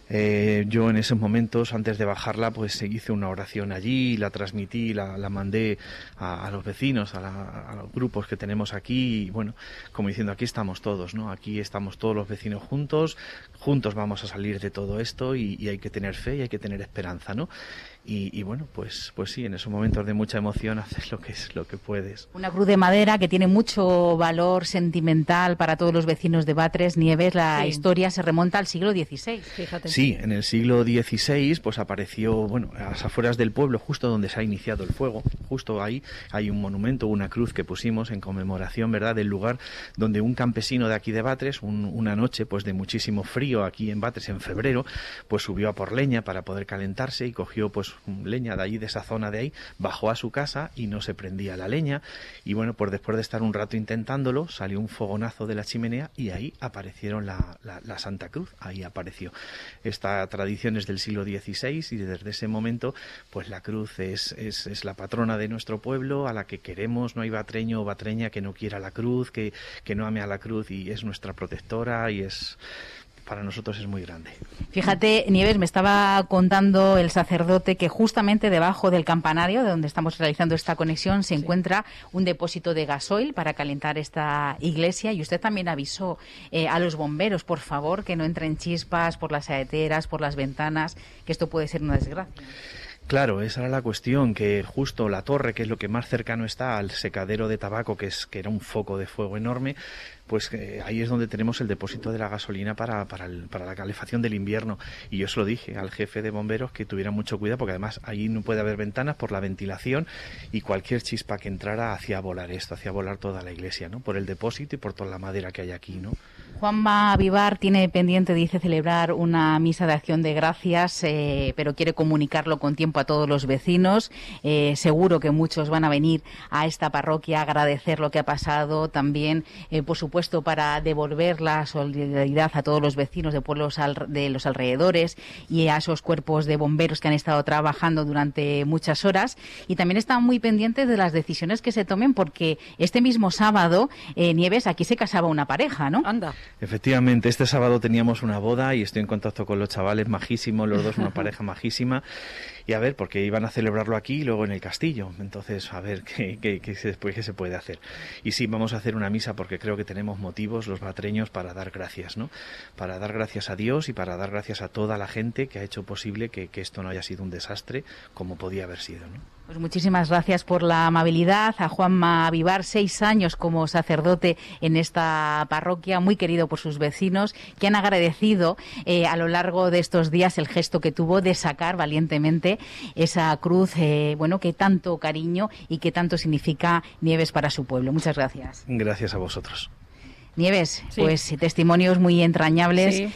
Yo en esos momentos, antes de bajarla, pues hice una oración allí, la transmití, la mandé a los vecinos, a los grupos que tenemos aquí, y bueno, como diciendo, aquí estamos todos, ¿no? Aquí estamos todos los vecinos juntos vamos a salir de todo esto y hay que tener fe y hay que tener esperanza, ¿no? Y bueno, pues sí, en esos momentos de mucha emoción haces lo que puedes. Una cruz de madera que tiene mucho valor sentimental para todos los vecinos de Batres. Nieves, la historia se remonta al siglo XVI, fíjate. Sí, en el siglo XVI pues apareció, bueno, a las afueras del pueblo, justo donde se ha iniciado el fuego, justo ahí hay un monumento, una cruz que pusimos en conmemoración, ¿verdad?, del lugar donde un campesino de aquí de Batres, una noche pues de muchísimo frío aquí en Batres en febrero, pues subió a por leña para poder calentarse y cogió pues leña de allí, de esa zona de ahí, bajó a su casa y no se prendía la leña, y bueno, pues después de estar un rato intentándolo, salió un fogonazo de la chimenea y ahí aparecieron la Santa Cruz, ahí apareció. Esta tradición es del siglo XVI y desde ese momento pues la cruz es la patrona de nuestro pueblo, a la que queremos, no hay batreño o batreña que no quiera la cruz, que no ame a la cruz, y es nuestra protectora y para nosotros es muy grande. Fíjate, Nieves, me estaba contando el sacerdote que justamente debajo del campanario, de donde estamos realizando esta conexión, se encuentra un depósito de gasoil para calentar esta iglesia, y usted también avisó a los bomberos, por favor, que no entren chispas por las saeteras, por las ventanas, que esto puede ser una desgracia. Claro, esa era la cuestión, que justo la torre, que es lo que más cercano está al secadero de tabaco, que era un foco de fuego enorme, pues ahí es donde tenemos el depósito de la gasolina para la calefacción del invierno. Y yo se lo dije al jefe de bomberos que tuviera mucho cuidado, porque además ahí no puede haber ventanas por la ventilación, y cualquier chispa que entrara hacía volar toda la iglesia, ¿no? Por el depósito y por toda la madera que hay aquí, ¿no? Juanma Vivar tiene pendiente, dice, celebrar una misa de acción de gracias, pero quiere comunicarlo con tiempo a todos los vecinos. Seguro que muchos van a venir a esta parroquia a agradecer lo que ha pasado, también, por supuesto, para devolver la solidaridad a todos los vecinos de pueblos de los alrededores y a esos cuerpos de bomberos que han estado trabajando durante muchas horas. Y también están muy pendientes de las decisiones que se tomen, porque este mismo sábado, Nieves, aquí se casaba una pareja, ¿no? Anda. Efectivamente, este sábado teníamos una boda y estoy en contacto con los chavales majísimos, los dos, una pareja majísima, y a ver, porque iban a celebrarlo aquí y luego en el castillo. Entonces, a ver qué se puede hacer. Y sí, vamos a hacer una misa porque creo que tenemos motivos los batreños para dar gracias, ¿no? Para dar gracias a Dios y para dar gracias a toda la gente que ha hecho posible que esto no haya sido un desastre como podía haber sido, ¿no? Pues muchísimas gracias por la amabilidad. A Juanma Vivar, 6 años como sacerdote en esta parroquia, muy querido por sus vecinos, que han agradecido a lo largo de estos días el gesto que tuvo de sacar valientemente esa cruz, que tanto cariño y que tanto significa, Nieves, para su pueblo. Muchas gracias. Gracias a vosotros. Nieves, sí. Pues testimonios muy entrañables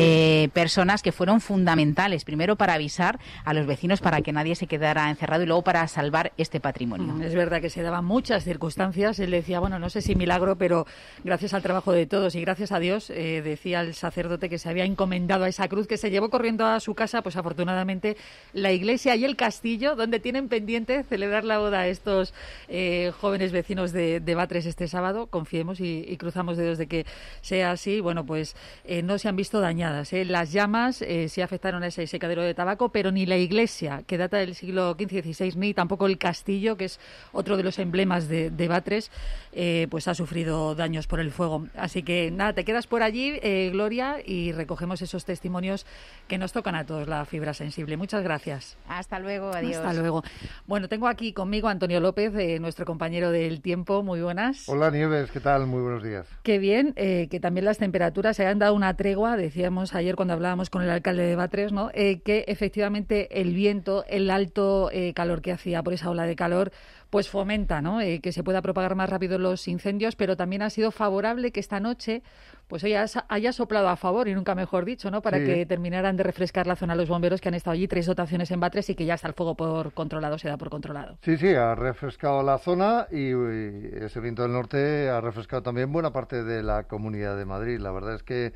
de personas que fueron fundamentales, primero para avisar a los vecinos para que nadie se quedara encerrado y luego para salvar este patrimonio. Es verdad que se daban muchas circunstancias. Él decía, bueno, no sé si milagro, pero gracias al trabajo de todos y gracias a Dios, decía el sacerdote que se había encomendado a esa cruz, que se llevó corriendo a su casa, pues afortunadamente la iglesia y el castillo, donde tienen pendiente celebrar la boda a estos jóvenes vecinos de Batres este sábado. Confiemos y cruzamos dedos de que sea así. Bueno, pues no se han visto dañadas. Las llamas sí afectaron a ese secadero de tabaco, pero ni la iglesia, que data del siglo XV-XVI, ni tampoco el castillo, que es otro de los emblemas de Batres, pues ha sufrido daños por el fuego. Así que nada, te quedas por allí, Gloria, y recogemos esos testimonios que nos tocan a todos la fibra sensible. Muchas gracias. Hasta luego, adiós. Hasta luego. Bueno, tengo aquí conmigo a Antonio López, nuestro compañero del tiempo. Muy buenas. Hola, Nieves, ¿qué tal? Muy buenos días. Qué bien, que también las temperaturas se han dado una tregua. Decíamos ayer cuando hablábamos con el alcalde de Batres, ¿no? Que efectivamente el viento, el alto calor que hacía por esa ola de calor, pues fomenta, ¿no? Que se pueda propagar más rápido los incendios, pero también ha sido favorable que esta noche pues hoy haya soplado a favor, y nunca mejor dicho, ¿no? Para que terminaran de refrescar la zona los bomberos, que han estado allí 3 dotaciones en Batres y que ya está el fuego se da por controlado. Sí, ha refrescado la zona y ese viento del norte ha refrescado también buena parte de la Comunidad de Madrid. La verdad es que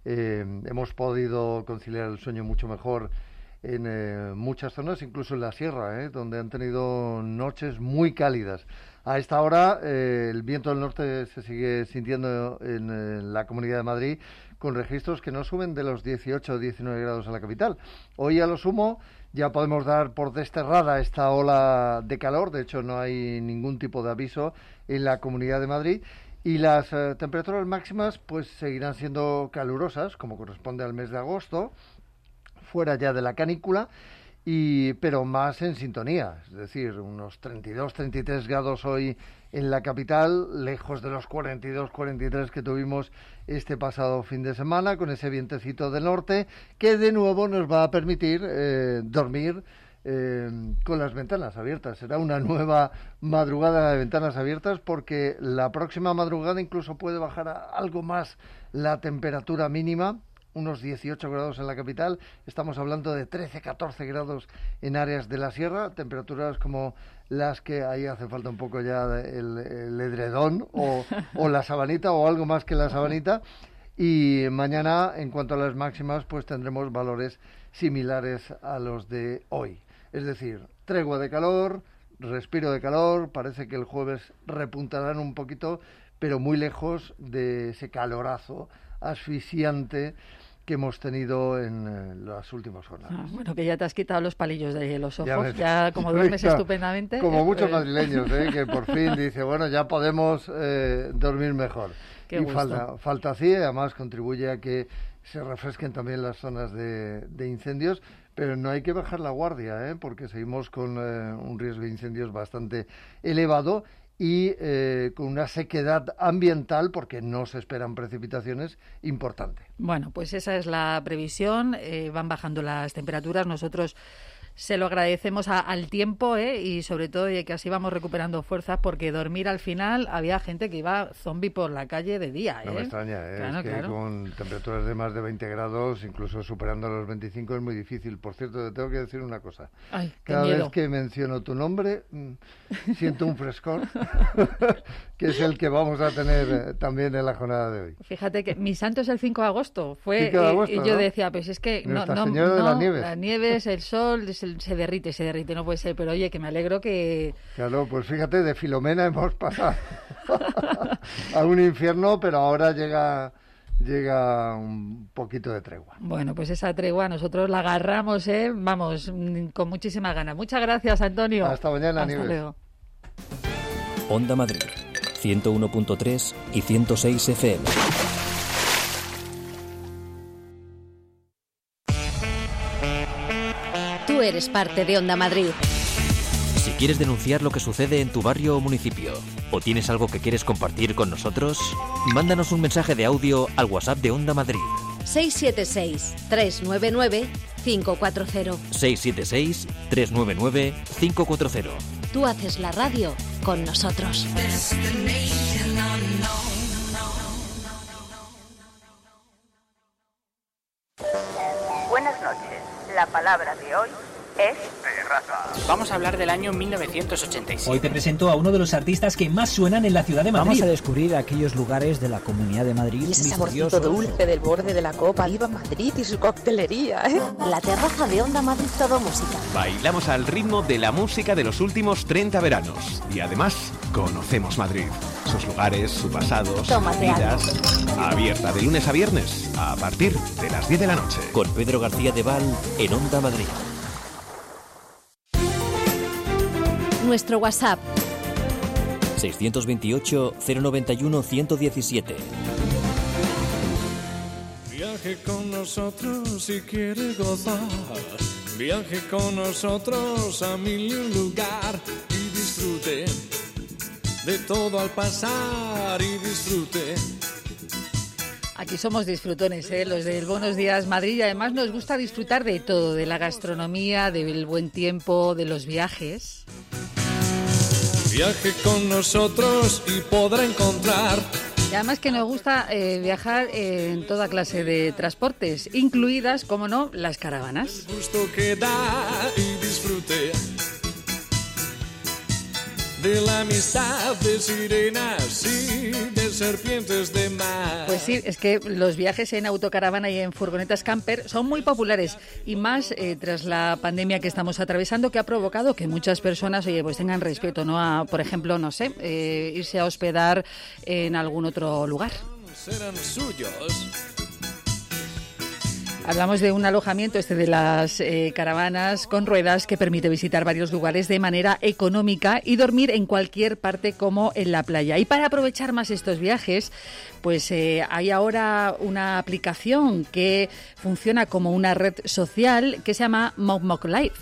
hemos podido conciliar el sueño mucho mejor en muchas zonas, incluso en la sierra, donde han tenido noches muy cálidas. A esta hora el viento del norte se sigue sintiendo en la Comunidad de Madrid, con registros que no suben de los 18 o 19 grados en la capital. Hoy, a lo sumo, ya podemos dar por desterrada esta ola de calor. De hecho, no hay ningún tipo de aviso en la Comunidad de Madrid. Y las temperaturas máximas pues seguirán siendo calurosas, como corresponde al mes de agosto, fuera ya de la canícula, pero más en sintonía. Es decir, unos 32, 33 grados hoy en la capital, lejos de los 42, 43 que tuvimos este pasado fin de semana, con ese vientecito del norte, que de nuevo nos va a permitir dormir con las ventanas abiertas. Será una nueva madrugada de ventanas abiertas, porque la próxima madrugada incluso puede bajar algo más la temperatura mínima, unos 18 grados en la capital. Estamos hablando de 13, 14 grados en áreas de la sierra, temperaturas como las que ahí hace falta un poco ya el edredón o la sabanita, o algo más que la sabanita. Y mañana, en cuanto a las máximas, pues tendremos valores similares a los de hoy. Es decir, tregua de calor, respiro de calor. Parece que el jueves repuntarán un poquito, pero muy lejos de ese calorazo asfixiante que hemos tenido en las últimas jornadas. Bueno, que ya te has quitado los palillos de los ojos, ya como duermes estupendamente. Como muchos madrileños, que por fin dice, bueno, ya podemos dormir mejor. Qué y gusto. falta así, además contribuye a que se refresquen también las zonas de incendios, pero no hay que bajar la guardia, porque seguimos con un riesgo de incendios bastante elevado, y con una sequedad ambiental, porque no se esperan precipitaciones, importante. Bueno, pues esa es la previsión. Van bajando las temperaturas. Nosotros se lo agradecemos al tiempo, y sobre todo que así vamos recuperando fuerzas, porque dormir al final, había gente que iba zombie por la calle de día. No me extraña, Claro, es que claro. Con temperaturas de más de 20 grados, incluso superando los 25, es muy difícil. Por cierto, te tengo que decir una cosa. Ay, qué Cada miedo. vez que menciono tu nombre, siento un frescor, que es el que vamos a tener también en la jornada de hoy. Fíjate que mi santo es el 5 de agosto. Fue, 5 de agosto, y yo ¿no? decía, pues es que Nuestra Señora de las Nieves. las nieves, el sol, se derrite, no puede ser. Pero oye, que me alegro que... Claro, pues fíjate, de Filomena hemos pasado a un infierno, pero ahora llega un poquito de tregua. Bueno, pues esa tregua nosotros la agarramos, vamos, con muchísimas ganas. Muchas gracias, Antonio. Hasta mañana, Hasta Nieves. luego. Onda Madrid, 101.3 y 106 FM. Tú eres parte de Onda Madrid. Si quieres denunciar lo que sucede en tu barrio o municipio, o tienes algo que quieres compartir con nosotros, mándanos un mensaje de audio al WhatsApp de Onda Madrid. 676-399-540. 676-399-540. Tú haces la radio con nosotros. Buenas noches. La palabra de hoy es terraza. Vamos a hablar del año 1986. Hoy te presento a uno de los artistas que más suenan en la ciudad de Madrid. Vamos a descubrir aquellos lugares de la Comunidad de Madrid. Y ese saborcito dulce del borde de la copa. Viva Madrid y su coctelería, ¿eh? La terraza de Onda Madrid, todo música. Bailamos al ritmo de la música de los últimos 30 veranos. Y además, conocemos Madrid. Sus lugares, su pasado, sus Tómate vidas. Abierta de lunes a viernes, a partir de las 10 de la noche. Con Pedro García de Val en Onda Madrid. Nuestro WhatsApp 628-091-117. Viaje con nosotros si quiere gozar. Viaje con nosotros a mil y un lugar y disfrute de todo al pasar y disfrute. Aquí somos disfrutones, los del Buenos Días Madrid, y además nos gusta disfrutar de todo, de la gastronomía, del buen tiempo, de los viajes. Viaje con nosotros y podrá encontrar. Y además que nos gusta viajar en toda clase de transportes, incluidas, como no, las caravanas. Gusto que da y disfrute de la amistad de sirenas y de serpientes de mar. Pues sí, es que los viajes en autocaravana y en furgonetas camper son muy populares y más tras la pandemia que estamos atravesando, que ha provocado que muchas personas, oye, pues tengan respeto, ¿no? A, por ejemplo, no sé, irse a hospedar en algún otro lugar. Serán suyos. Hablamos de un alojamiento, de las caravanas con ruedas, que permite visitar varios lugares de manera económica y dormir en cualquier parte, como en la playa. Y para aprovechar más estos viajes, pues hay ahora una aplicación que funciona como una red social que se llama Mok Life.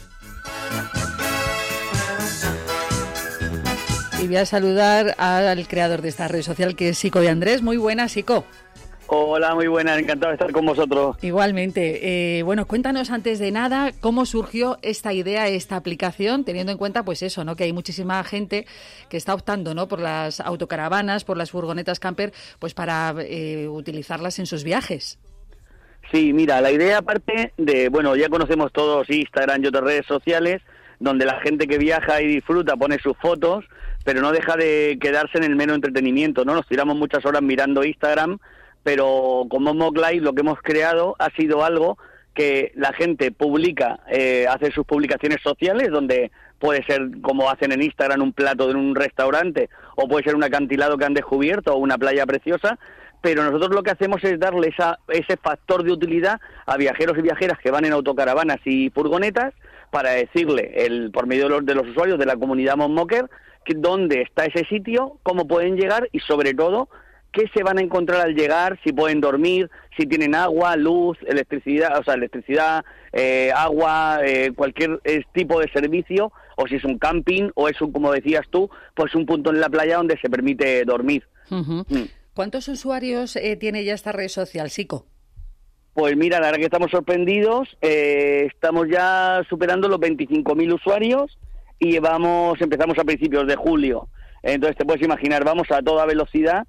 Y voy a saludar al creador de esta red social, que es Sico de Andrés. Muy buenas, Sico. Hola, muy buena, encantado de estar con vosotros. Igualmente. Bueno, cuéntanos antes de nada cómo surgió esta idea, esta aplicación, teniendo en cuenta pues eso, ¿no? Que hay muchísima gente que está optando, ¿no? Por las autocaravanas, por las furgonetas camper, pues para utilizarlas en sus viajes. Sí, mira, la idea parte de, bueno, ya conocemos todos Instagram y otras redes sociales, donde la gente que viaja y disfruta pone sus fotos, pero no deja de quedarse en el mero entretenimiento, ¿no? Nos tiramos muchas horas mirando Instagram, pero como Mok Live lo que hemos creado ha sido algo que la gente publica, hace sus publicaciones sociales, donde puede ser, como hacen en Instagram, un plato de un restaurante, o puede ser un acantilado que han descubierto, o una playa preciosa, pero nosotros lo que hacemos es darle ese factor de utilidad a viajeros y viajeras que van en autocaravanas y furgonetas, para decirle, por medio de los usuarios de la comunidad Moker, dónde está ese sitio, cómo pueden llegar y, sobre todo, qué se van a encontrar al llegar, si pueden dormir, si tienen agua, luz, electricidad, agua, cualquier tipo de servicio, o si es un camping, o es como decías tú, pues un punto en la playa donde se permite dormir. Uh-huh. ¿Cuántos usuarios tiene ya esta red social, Sico? Pues mira, la verdad que estamos sorprendidos, estamos ya superando los 25.000 usuarios y empezamos a principios de julio. Entonces te puedes imaginar, vamos a toda velocidad.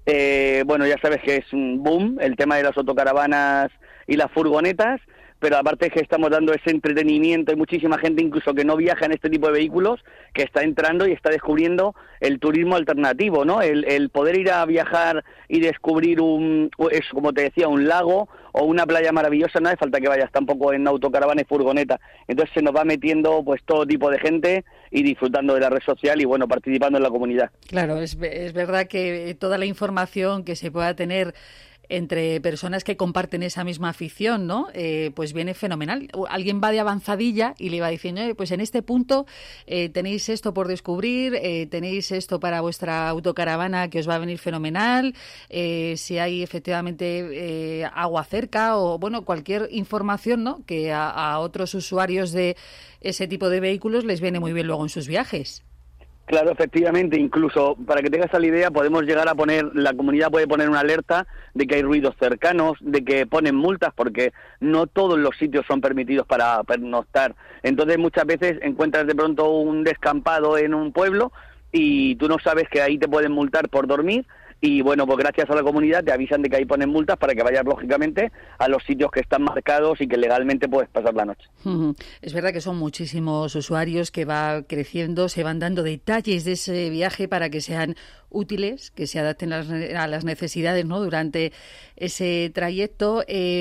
Bueno, ya sabes que es un boom el tema de las autocaravanas y las furgonetas, pero aparte es que estamos dando ese entretenimiento. Hay muchísima gente incluso que no viaja en este tipo de vehículos, que está entrando y está descubriendo el turismo alternativo, ¿no? El poder ir a viajar y descubrir como te decía, un lago o una playa maravillosa, no hace falta que vayas tampoco en autocaravana y furgoneta. Entonces se nos va metiendo pues todo tipo de gente y disfrutando de la red social y bueno, participando en la comunidad. Claro, es verdad que toda la información que se pueda tener entre personas que comparten esa misma afición, ¿no? Pues viene fenomenal. Alguien va de avanzadilla y le va diciendo, pues en este punto tenéis esto por descubrir, tenéis esto para vuestra autocaravana que os va a venir fenomenal, si hay efectivamente agua cerca o, bueno, cualquier información, ¿no? Que a otros usuarios de ese tipo de vehículos les viene muy bien luego en sus viajes. Claro, efectivamente, incluso para que tengas la idea, podemos llegar a la comunidad puede poner una alerta de que hay ruidos cercanos, de que ponen multas, porque no todos los sitios son permitidos para pernoctar. Entonces muchas veces encuentras de pronto un descampado en un pueblo y tú no sabes que ahí te pueden multar por dormir. Y bueno, pues gracias a la comunidad te avisan de que ahí ponen multas para que vayas lógicamente a los sitios que están marcados y que legalmente puedes pasar la noche. Es verdad que son muchísimos usuarios, que va creciendo, se van dando detalles de ese viaje para que sean útiles, que se adapten a las necesidades, ¿no? Durante ese trayecto.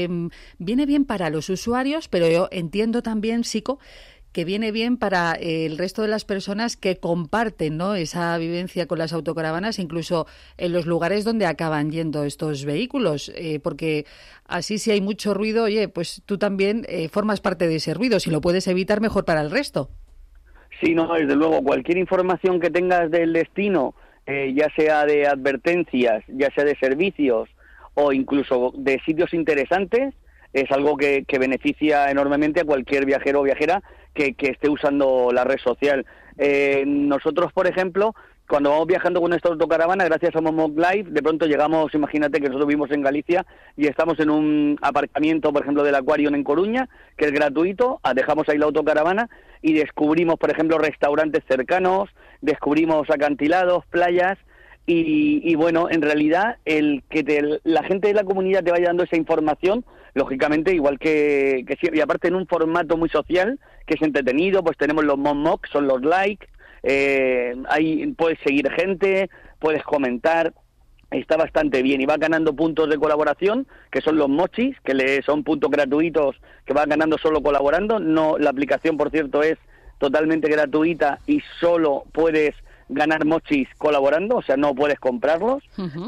Viene bien para los usuarios, pero yo entiendo también, Sico, que viene bien para el resto de las personas que comparten, ¿no? Esa vivencia con las autocaravanas, incluso en los lugares donde acaban yendo estos vehículos, porque así si hay mucho ruido, oye, pues tú también formas parte de ese ruido, si lo puedes evitar, mejor para el resto. Sí, no, desde luego, cualquier información que tengas del destino, ya sea de advertencias, ya sea de servicios o incluso de sitios interesantes, es algo que beneficia enormemente a cualquier viajero o viajera que esté usando la red social. Nosotros, por ejemplo, cuando vamos viajando con nuestra autocaravana, gracias a Mok Live, de pronto llegamos, imagínate que nosotros vivimos en Galicia y estamos en un aparcamiento, por ejemplo, del Aquarium en Coruña, que es gratuito, dejamos ahí la autocaravana y descubrimos, por ejemplo, restaurantes cercanos, descubrimos acantilados, playas. Y bueno, en realidad el que la gente de la comunidad te vaya dando esa información, lógicamente, igual que y aparte en un formato muy social, que es entretenido, pues tenemos los Mok, son los like, puedes seguir gente, puedes comentar. Está bastante bien y va ganando puntos de colaboración, que son los mochis, que son puntos gratuitos que van ganando solo colaborando. No, la aplicación, por cierto, es totalmente gratuita y solo puedes ganar mochis colaborando, o sea, no puedes comprarlos.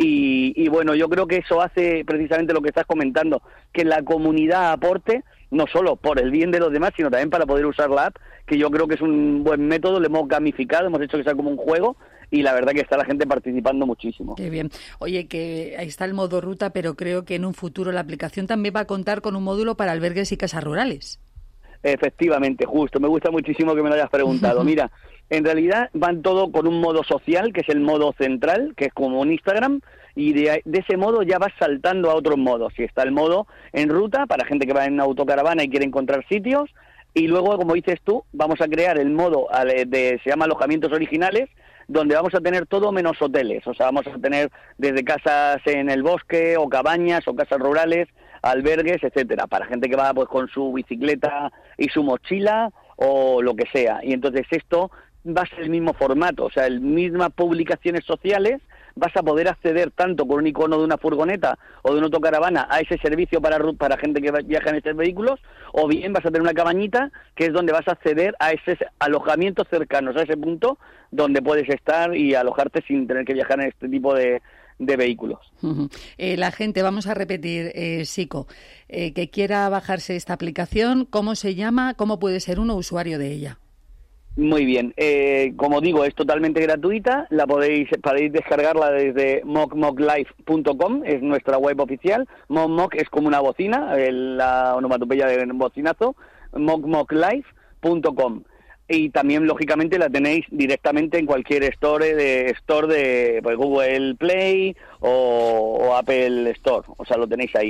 Y bueno, yo creo que eso hace precisamente lo que estás comentando, que la comunidad aporte, no solo por el bien de los demás, sino también para poder usar la app, que yo creo que es un buen método. Lo hemos gamificado, hemos hecho que sea como un juego, y la verdad que está la gente participando muchísimo. Qué bien. Oye, que ahí está el modo ruta, pero creo que en un futuro la aplicación también va a contar con un módulo para albergues y casas rurales. Efectivamente, justo. Me gusta muchísimo que me lo hayas preguntado. Mira, en realidad van todo con un modo social, que es el modo central, que es como un Instagram, y de ese modo ya vas saltando a otros modos. Y está el modo en ruta, para gente que va en autocaravana y quiere encontrar sitios, y luego, como dices tú, vamos a crear el modo se llama alojamientos originales, donde vamos a tener todo menos hoteles. O sea, vamos a tener desde casas en el bosque, o cabañas, o casas rurales, albergues, etcétera, para gente que va pues con su bicicleta y su mochila, o lo que sea. Y entonces esto va a ser el mismo formato, o sea, mismas publicaciones sociales, vas a poder acceder tanto con un icono de una furgoneta o de una autocaravana a ese servicio para gente que viaja en estos vehículos, o bien vas a tener una cabañita, que es donde vas a acceder a esos alojamientos cercanos, a ese punto donde puedes estar y alojarte sin tener que viajar en este tipo de vehículos. La gente, vamos a repetir, Sico, que quiera bajarse esta aplicación, ¿cómo se llama? ¿Cómo puede ser uno usuario de ella? Muy bien, como digo, es totalmente gratuita, podéis descargarla desde mocmoclife.com, es nuestra web oficial. Moc es como una bocina, la onomatopeya de bocinazo, mocmoclife.com. Y también, lógicamente, la tenéis directamente en cualquier store de pues, Google Play o Apple Store, o sea, lo tenéis ahí.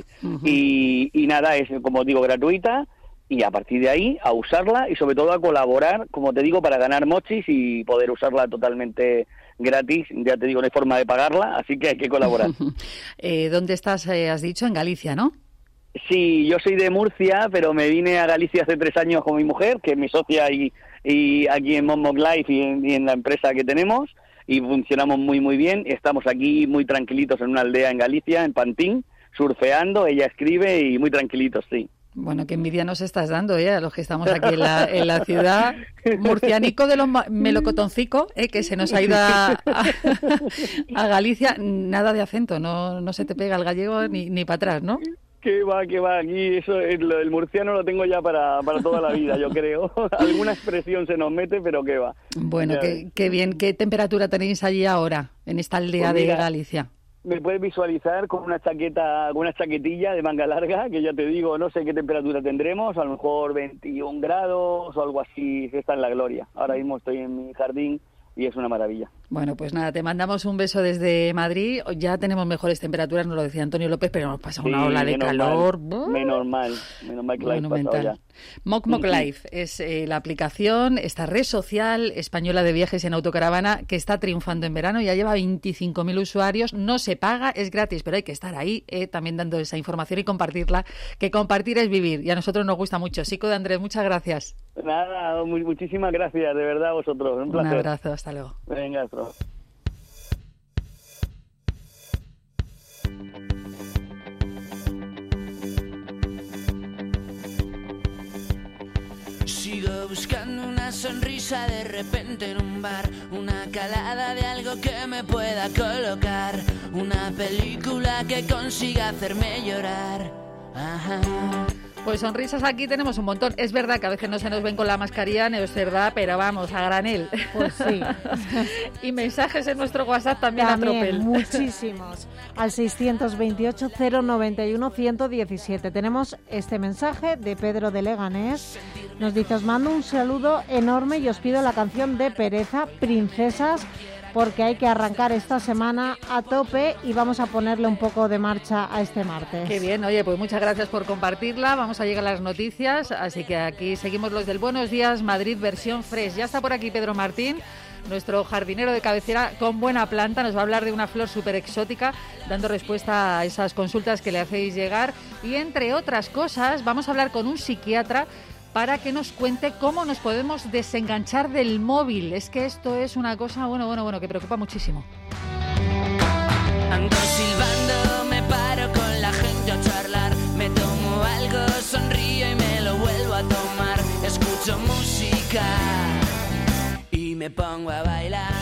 Y nada, es, como digo, gratuita. Y a partir de ahí, a usarla y sobre todo a colaborar, como te digo, para ganar mochis y poder usarla totalmente gratis. Ya te digo, no hay forma de pagarla, así que hay que colaborar. ¿Dónde estás, has dicho? En Galicia, ¿no? Sí, yo soy de Murcia, pero me vine a Galicia hace 3 años con mi mujer, que es mi socia y aquí en MocMocLife y en la empresa que tenemos, y funcionamos muy, muy bien. Estamos aquí muy tranquilitos en una aldea en Galicia, en Pantín, surfeando, ella escribe y muy tranquilitos, sí. Bueno, qué envidia nos estás dando, a los que estamos aquí en la ciudad. Murcianico de los melocotoncico, que se nos ha ido a Galicia. Nada de acento, no se te pega el gallego ni para atrás, ¿no? Que va, aquí eso, el murciano lo tengo ya para toda la vida, yo creo. Alguna expresión se nos mete, pero qué va. Bueno, qué bien. ¿Qué temperatura tenéis allí ahora, en esta aldea de Galicia? Me puedes visualizar con una chaquetilla de manga larga, que ya te digo, no sé qué temperatura tendremos, a lo mejor 21 grados o algo así, está en la gloria. Ahora mismo estoy en mi jardín y es una maravilla. Bueno, pues nada, te mandamos un beso desde Madrid. Ya tenemos mejores temperaturas, nos lo decía Antonio López, pero nos pasa una ola de calor. Menos mal que la hemos pasado ya. MocMocLife es la aplicación, esta red social española de viajes en autocaravana que está triunfando en verano. Ya lleva 25.000 usuarios, no se paga, es gratis, pero hay que estar ahí también dando esa información y compartirla, que compartir es vivir, y a nosotros nos gusta mucho. Sico de Andrés, muchas gracias. Nada, muchísimas gracias, de verdad, a vosotros. Un placer. Un abrazo, hasta luego. Venga, hasta luego. Sigo buscando una sonrisa de repente en un bar, una calada de algo que me pueda colocar, una película que consiga hacerme llorar. Ajá. Pues sonrisas aquí tenemos un montón. Es verdad que a veces no se nos ven con la mascarilla, no es verdad, pero vamos, a granel. Pues sí. Y mensajes en nuestro WhatsApp también a tropel. Muchísimos. Al 628-091-117. Tenemos este mensaje de Pedro de Leganés. Nos dice, os mando un saludo enorme y os pido la canción de Pereza, Princesas, porque hay que arrancar esta semana a tope y vamos a ponerle un poco de marcha a este martes. Qué bien, oye, pues muchas gracias por compartirla. Vamos a llegar a las noticias, así que aquí seguimos los del Buenos Días Madrid versión fresh. Ya está por aquí Pedro Martín, nuestro jardinero de cabecera con buena planta. Nos va a hablar de una flor súper exótica, dando respuesta a esas consultas que le hacéis llegar. Y entre otras cosas, vamos a hablar con un psiquiatra para que nos cuente cómo nos podemos desenganchar del móvil. Es que esto es una cosa, bueno, que preocupa muchísimo. Ando silbando, me paro con la gente a charlar, me tomo algo, sonrío y me lo vuelvo a tomar, escucho música y me pongo a bailar.